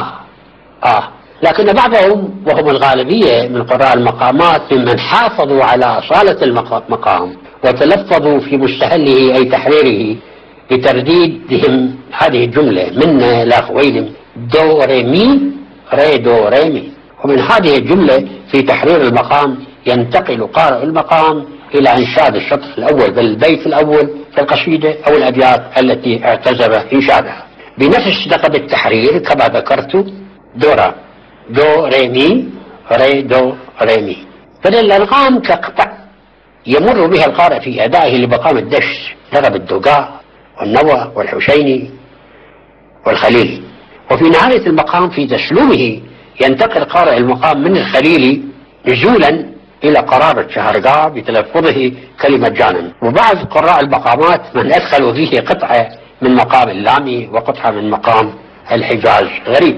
لكن بعضهم وهم الغالبية من قراء المقامات ممن حافظوا على أصالة المقام وتلفظوا في مستهله أي تحريره بترديدهم هذه الجملة: منا لا خويلم دو ري مي ري دو ري مي. ومن هذه الجملة في تحرير المقام ينتقل قارئ المقام إلى إنشاد الشطر الأول بل البيت الأول في القصيدة أو الأبيات التي اعتزم إنشادها بنفس لقب التحرير كما ذكرت: دورا دو ري مي ري دو ري مي. فالأرقام كقطع يمر بها القارئ في أدائه لمقام الدش لقب الدوغا والنوى والحسيني والخليلي. وفي نهاية المقام في تسلمه ينتقل قارئ المقام من الخليلي نزولا إلى قرارة شهرقاء بتلفظه كلمة جانن. وبعض قراء المقامات من أدخلوا فيه قطعة من مقام اللامي وقطعة من مقام الحجاز غريب.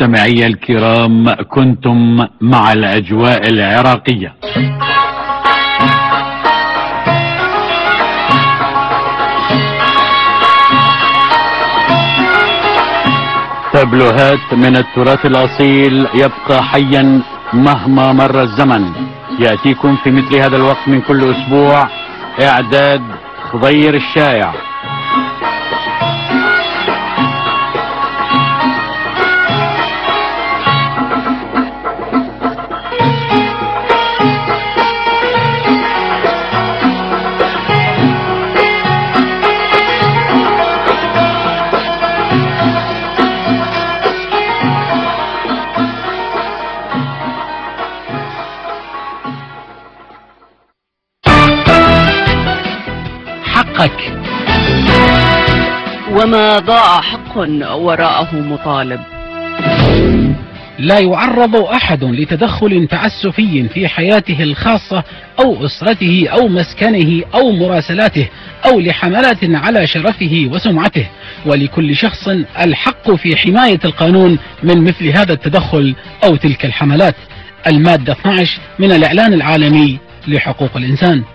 مستمعي الكرام، كنتم مع الأجواء العراقية. تابلوهات من التراث الأصيل يبقى حيا مهما مر الزمن، يأتيكم في مثل هذا الوقت من كل أسبوع. إعداد خضير الشايع. حقك. وما ضاع حق وراءه مطالب. لا يعرض أحد لتدخل تعسفي في حياته الخاصة أو أسرته أو مسكنه أو مراسلاته أو لحملات على شرفه وسمعته، ولكل شخص الحق في حماية القانون من مثل هذا التدخل أو تلك الحملات. المادة 12 من الإعلان العالمي لحقوق الإنسان.